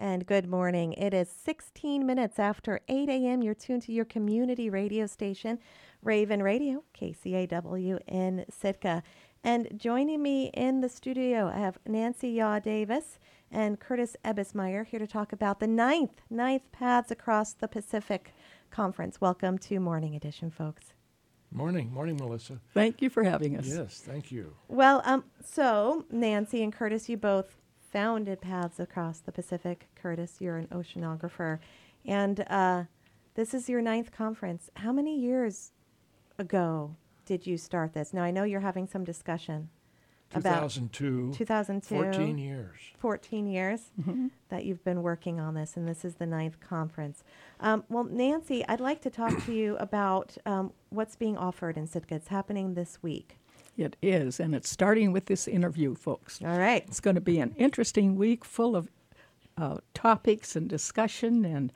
and good morning. It is 16 minutes after 8 a.m. You're tuned to your community radio station, Raven Radio, KCAW in Sitka. And joining me in the studio, I have Nancy Yaw Davis and Curtis Ebbesmeyer here to talk about the ninth Paths Across the Pacific Conference. Welcome to Morning Edition, folks. Morning, Melissa. Thank you for having us. Yes, thank you. Well, so Nancy and Curtis, you both founded Paths Across the Pacific. Curtis, you're an oceanographer. And this is your ninth conference. How many years ago did you start this? Now, I know you're having some discussion 2002. 2002. 14 years. 14 years that you've been working on this, and this is the ninth conference. Well, Nancy, I'd like to talk to you about what's being offered in Sitka. It's happening this week. It is, and it's starting with this interview, folks. All right. It's going to be an interesting week full of topics and discussion, and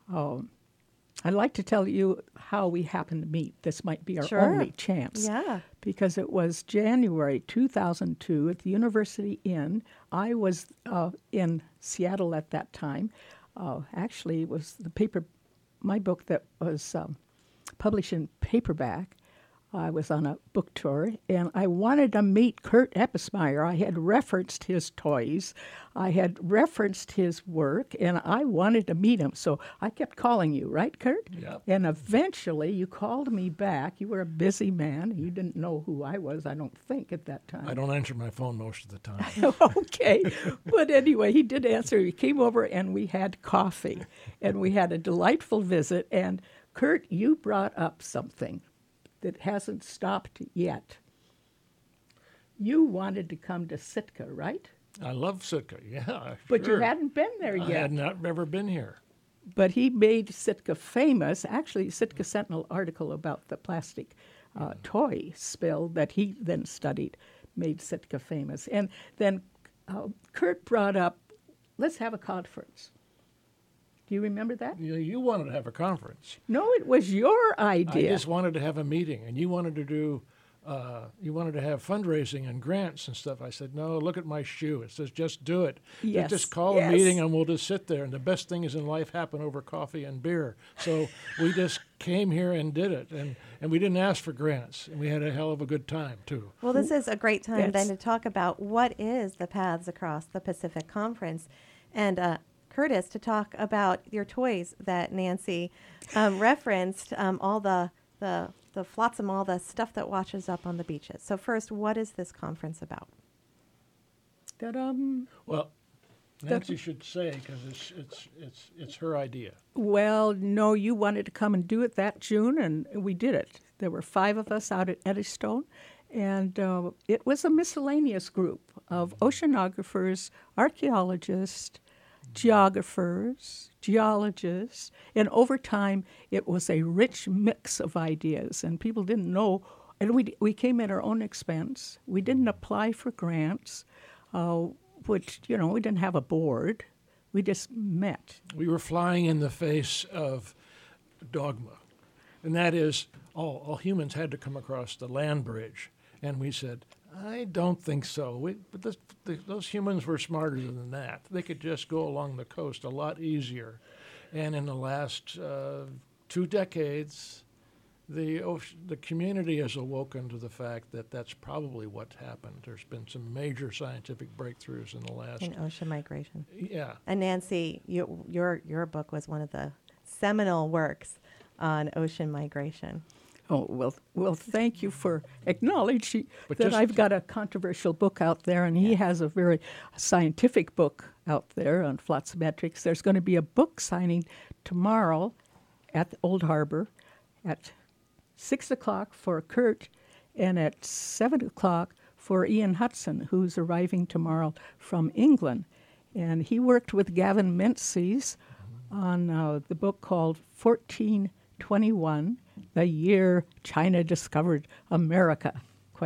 I'd like to tell you how we happened to meet. This might be our only chance. Yeah. Because it was January 2002 at the University Inn. I was in Seattle at that time. Actually, it was my book that was published in paperback. I was on a book tour, and I wanted to meet Kurt Ebbesmeyer. I had referenced his toys. I had referenced his work, and I wanted to meet him. So I kept calling you, right, Kurt? Yep. And eventually you called me back. You were a busy man. You didn't know who I was, I don't think, at that time. I don't answer my phone most of the time. Okay. But anyway, he did answer. He came over, and we had coffee, and we had a delightful visit. And, Kurt, you brought up something that hasn't stopped yet. You wanted to come to Sitka, right? I love Sitka, yeah. But sure. you hadn't been there yet. I had not ever been here. But he made Sitka famous. Actually, Sitka Sentinel article about the plastic toy spill that he then studied made Sitka famous. And then Kurt brought up, let's have a conference. Do you remember that? You wanted to have a conference. No, it was your idea. I just wanted to have a meeting, and you wanted to do, you wanted to have fundraising and grants and stuff. I said, no, look at my shoe. It says, just do it. Yes. Just call a meeting, and we'll just sit there. And the best things in life happen over coffee and beer. So we just came here and did it, and we didn't ask for grants, and we had a hell of a good time, too. Well, this is a great time then to talk about what is the Paths Across the Pacific Conference. And Curtis, to talk about your toys that Nancy referenced, all the flotsam, all the stuff that washes up on the beaches. So first, what is this conference about? Well, Nancy should say, because it's her idea. Well, no, you wanted to come and do it that June, and we did it. There were 5 of us out at Eddystone, and it was a miscellaneous group of oceanographers, archaeologists, geographers, geologists, and over time it was a rich mix of ideas, and people didn't know, and we came at our own expense. We didn't apply for grants, which, we didn't have a board. We just met. We were flying in the face of dogma, and that is all humans had to come across the land bridge, and we said, I don't think so. But those humans were smarter than that. They could just go along the coast a lot easier. And in the last 2 decades, the community has awoken to the fact that that's probably what happened. There's been some major scientific breakthroughs in the last... In ocean migration. Yeah. And Nancy, your book was one of the seminal works on ocean migration. Oh, well, thank you for acknowledging that I've got a controversial book out there, and he has a very scientific book out there on flotsamentrics. There's going to be a book signing tomorrow at the Old Harbor at 6 o'clock for Kurt and at 7 o'clock for Ian Hudson, who's arriving tomorrow from England. And he worked with Gavin Menzies on the book called 1421, the year China discovered America, ?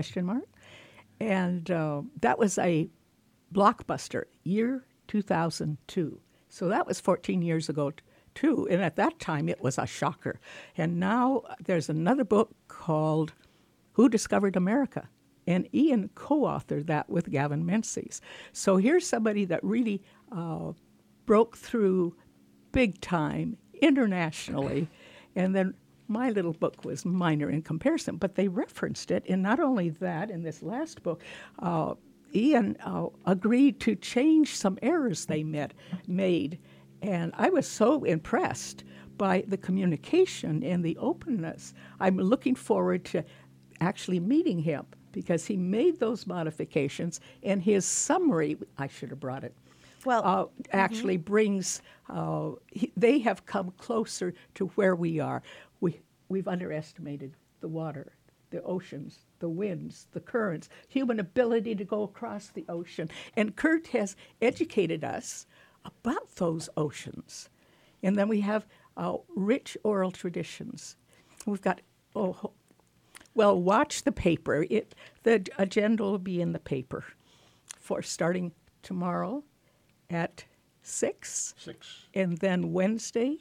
And that was a blockbuster, year 2002. So that was 14 years ago, too. And at that time, it was a shocker. And now there's another book called Who Discovered America? And Ian co-authored that with Gavin Menzies. So here's somebody that really broke through big time internationally. And then my little book was minor in comparison, but they referenced it. And not only that, in this last book, Ian agreed to change some errors they made. And I was so impressed by the communication and the openness. I'm looking forward to actually meeting him because he made those modifications, and his summary, I should have brought it, actually brings, they have come closer to where we are. We've underestimated the water, the oceans, the winds, the currents, human ability to go across the ocean. And Kurt has educated us about those oceans. And then we have rich oral traditions. We've got, watch the paper. The agenda will be in the paper for starting tomorrow at 6. And then Wednesday,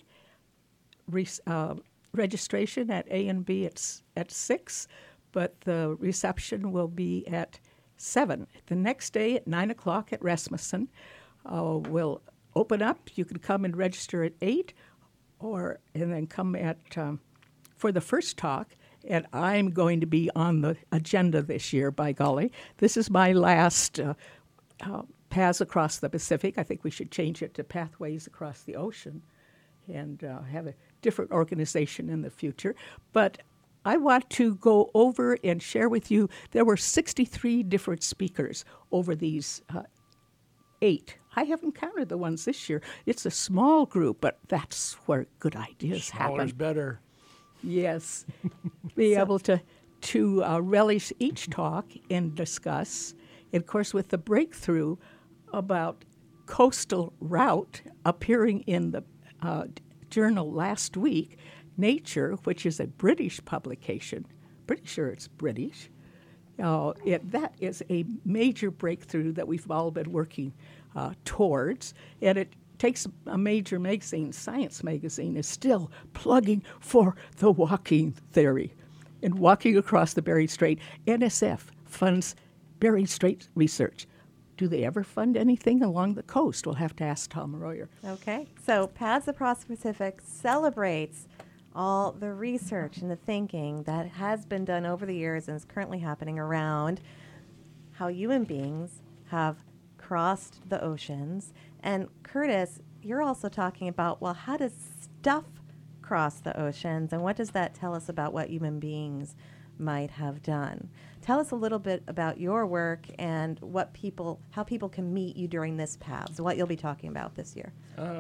registration at A and B at 6, but the reception will be at 7. The next day at 9 o'clock at Rasmussen, we'll open up. You can come and register at 8, and then come for the first talk. And I'm going to be on the agenda this year, by golly. This is my last Paths Across the Pacific. I think we should change it to Pathways Across the Ocean and have a different organization in the future. But I want to go over and share with you, there were 63 different speakers over these 8. I haven't counted the ones this year. It's a small group, but that's where good ideas happen. Smaller is better. Yes. Be able to relish each talk and discuss. And of course, with the breakthrough about coastal route appearing in the journal last week, Nature, which is a British publication, pretty sure it's British, that is a major breakthrough that we've all been working towards. And it takes a major magazine, Science Magazine, is still plugging for the walking theory and walking across the Bering Strait. NSF funds Bering Strait research. Do they ever fund anything along the coast? We'll have to ask Tom Royer. Okay, so Paths Across the Pacific celebrates all the research and the thinking that has been done over the years and is currently happening around how human beings have crossed the oceans. And Curtis, you're also talking about, well, how does stuff cross the oceans, and what does that tell us about what human beings might have done? Tell us a little bit about your work and how people can meet you during this Paths, what you'll be talking about this year.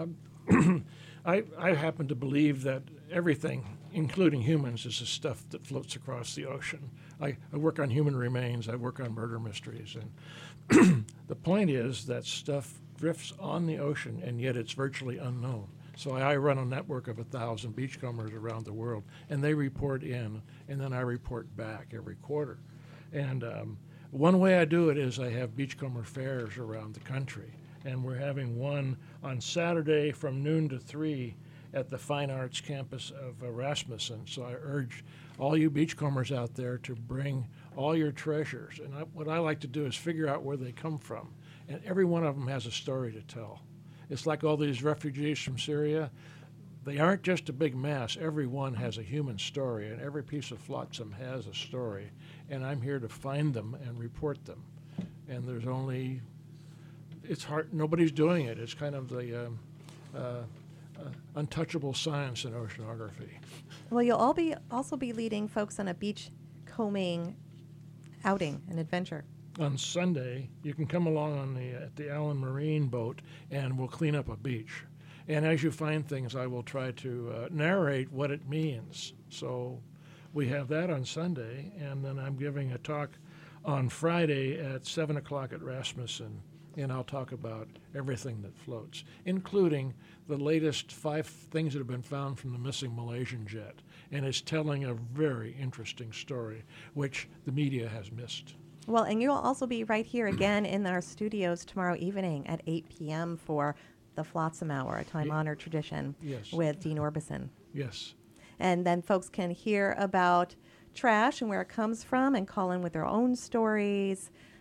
I happen to believe that everything, including humans, is the stuff that floats across the ocean. I work on human remains. I work on murder mysteries. And the point is that stuff drifts on the ocean, and yet it's virtually unknown. So I run a network of 1,000 beachcombers around the world, and they report in, and then I report back every quarter. And one way I do it is I have beachcomber fairs around the country. And we're having one on Saturday from noon to 3 at the Fine Arts campus of Rasmussen. So I urge all you beachcombers out there to bring all your treasures. And what I like to do is figure out where they come from. And every one of them has a story to tell. It's like all these refugees from Syria. They aren't just a big mass. Every one has a human story, and every piece of flotsam has a story. And I'm here to find them and report them. And it's hard. Nobody's doing it. It's kind of the untouchable science in oceanography. Well, you'll also be leading folks on a beach combing outing, an adventure. On Sunday, you can come along at the Allen Marine boat, and we'll clean up a beach. And as you find things, I will try to narrate what it means. So we have that on Sunday, and then I'm giving a talk on Friday at 7 o'clock at Rasmussen, and I'll talk about everything that floats, including the latest 5 things that have been found from the missing Malaysian jet. And it's telling a very interesting story, which the media has missed. Well, and you'll also be right here again in our studios tomorrow evening at 8 p.m. for the Flotsam Hour, a time-honored tradition with Dean Orbison. Yes. And then folks can hear about trash and where it comes from and call in with their own stories.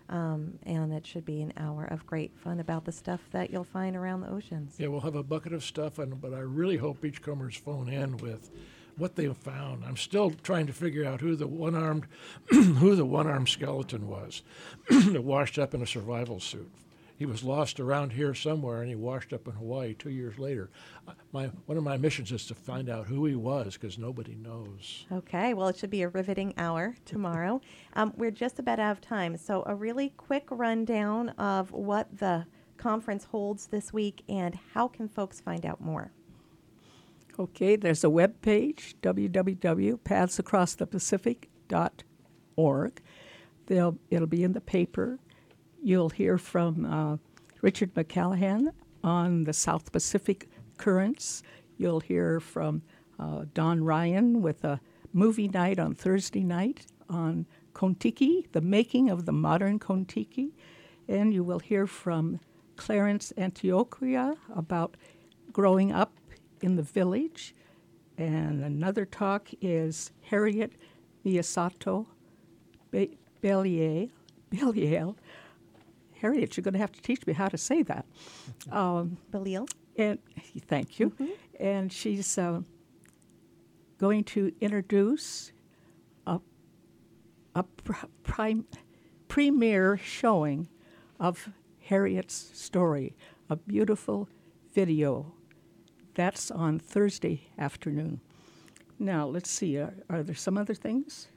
And it should be an hour of great fun about the stuff that you'll find around the oceans. Yeah, we'll have a bucket of stuff, but I really hope beachcombers phone in with what they've found. I'm still trying to figure out who the one-armed skeleton was that washed up in a survival suit. He was lost around here somewhere, and he washed up in Hawaii 2 years later. One of my missions is to find out who he was, because nobody knows. Okay, well, it should be a riveting hour tomorrow. We're just about out of time, so a really quick rundown of what the conference holds this week and how can folks find out more? Okay, there's a web page, www.pathsacrossthepacific.org. It'll be in the paper. You'll hear from Richard McCallahan on the South Pacific currents. You'll hear from Don Ryan with a movie night on Thursday night on Kontiki, the making of the modern Kontiki. And you will hear from Clarence Antioquia about growing up in the village. And another talk is Harriet Miyasato Belial. Harriet, you're going to have to teach me how to say that. Belial. And thank you. Mm-hmm. And she's going to introduce a premiere showing of Harriet's story, a beautiful video. That's on Thursday afternoon. Now, let's see. Are there some other things?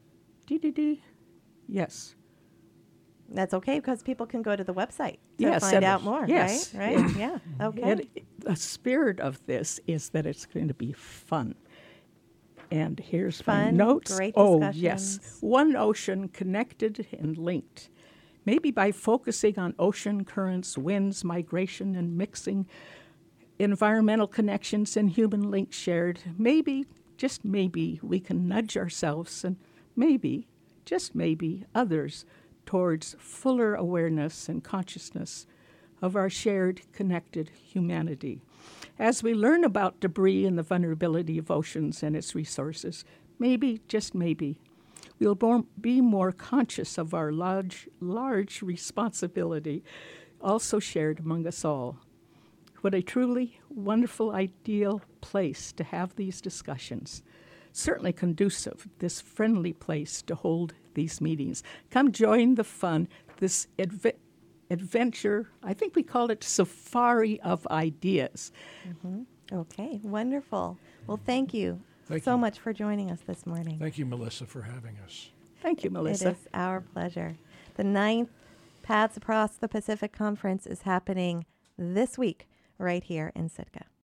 Yes. That's okay, because people can go to the website to yes, find out more, yes. right? Right? Yeah, okay. And the spirit of this is that it's going to be fun. And here's my notes. Great discussions. Yes. One ocean connected and linked. Maybe by focusing on ocean currents, winds, migration, and mixing environmental connections and human links shared, maybe, just maybe, we can nudge ourselves and maybe, just maybe, others towards fuller awareness and consciousness of our shared, connected humanity. As we learn about debris and the vulnerability of oceans and its resources, maybe, just maybe, we'll be more conscious of our large responsibility also shared among us all. What a truly wonderful, ideal place to have these discussions. Certainly conducive, this friendly place to hold these meetings. Come join the fun, this adventure, I think we call it Safari of Ideas. Mm-hmm. Okay, wonderful. Well, thank you so much for joining us this morning. Thank you, Melissa, for having us. Thank you, Melissa. It is our pleasure. The 9th Paths Across the Pacific Conference is happening this week right here in Sitka.